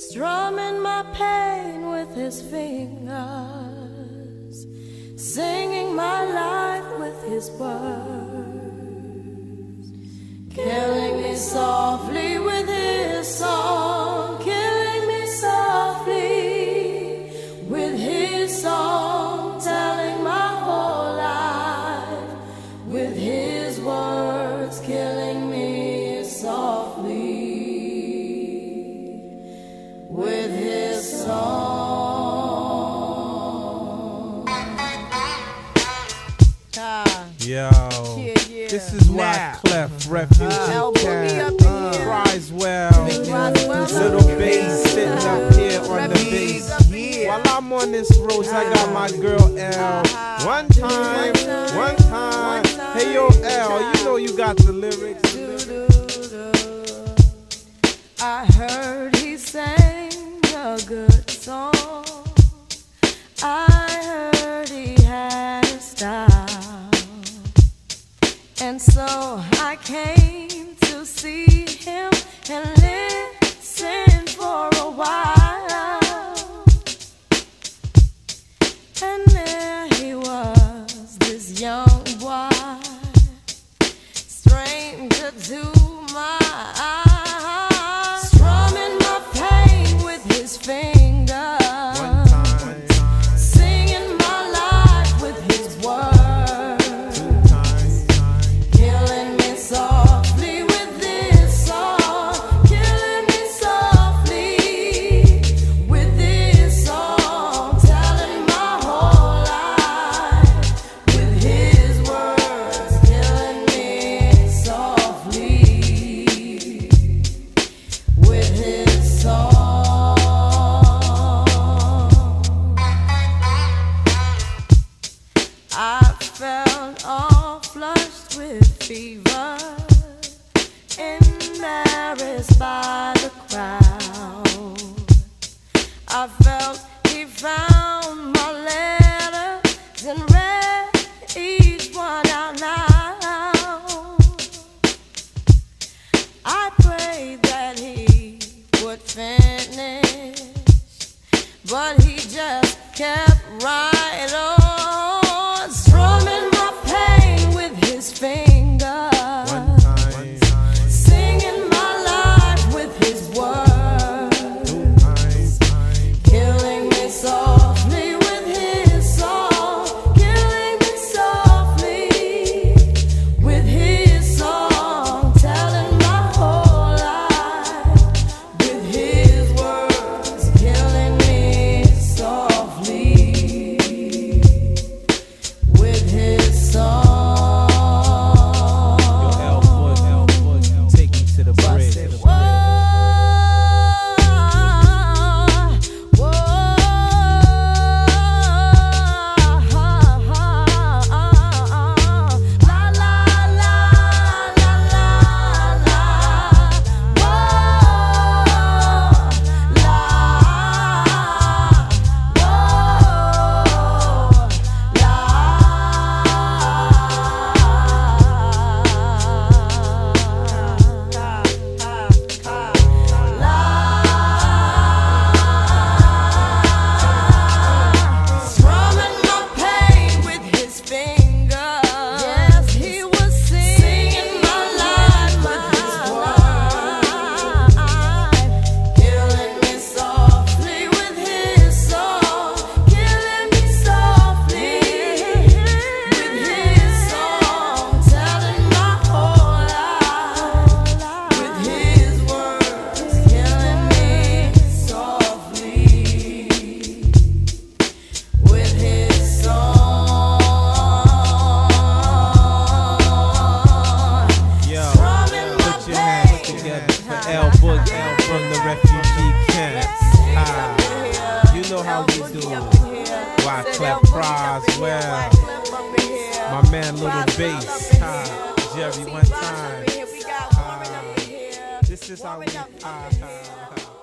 strumming my pain with his fingers, singing my life with his words, killing me softly with his song, killing me softly with his song, telling my whole life with his words, killing me softly with his song. Yo, this is why Clef Refugee Cat, Criswell, Little Bass sitting up here on the bass. While I'm on this road, I got my girl L. One time. Hey yo L, you know you got the lyrics. I heard he sang a good song. I heard he had a style, and so I came to see him and listen for a while. And there he was, this young boy, stranger to my eyes, strumming my pain with his fingers, singing my life with his words, killing me softly with this song, killing me softly with this song, telling my whole life with his words, killing me softly with his song. I felt all flushed with fever, embarrassed by the crowd. I felt he found my letters and read each one out loud. I prayed that he would finish, but he just kept right on, strumming my pain with his fingers, singing my life with his words, killing me softly with his song, killing me softly with his song, telling my whole life with his words, killing me softly with his song. Take me to the bridge. L from the Refugee Camp. You know how we do. Why Clef Criswell, my man Little Bass, Jerry one time. This is how we.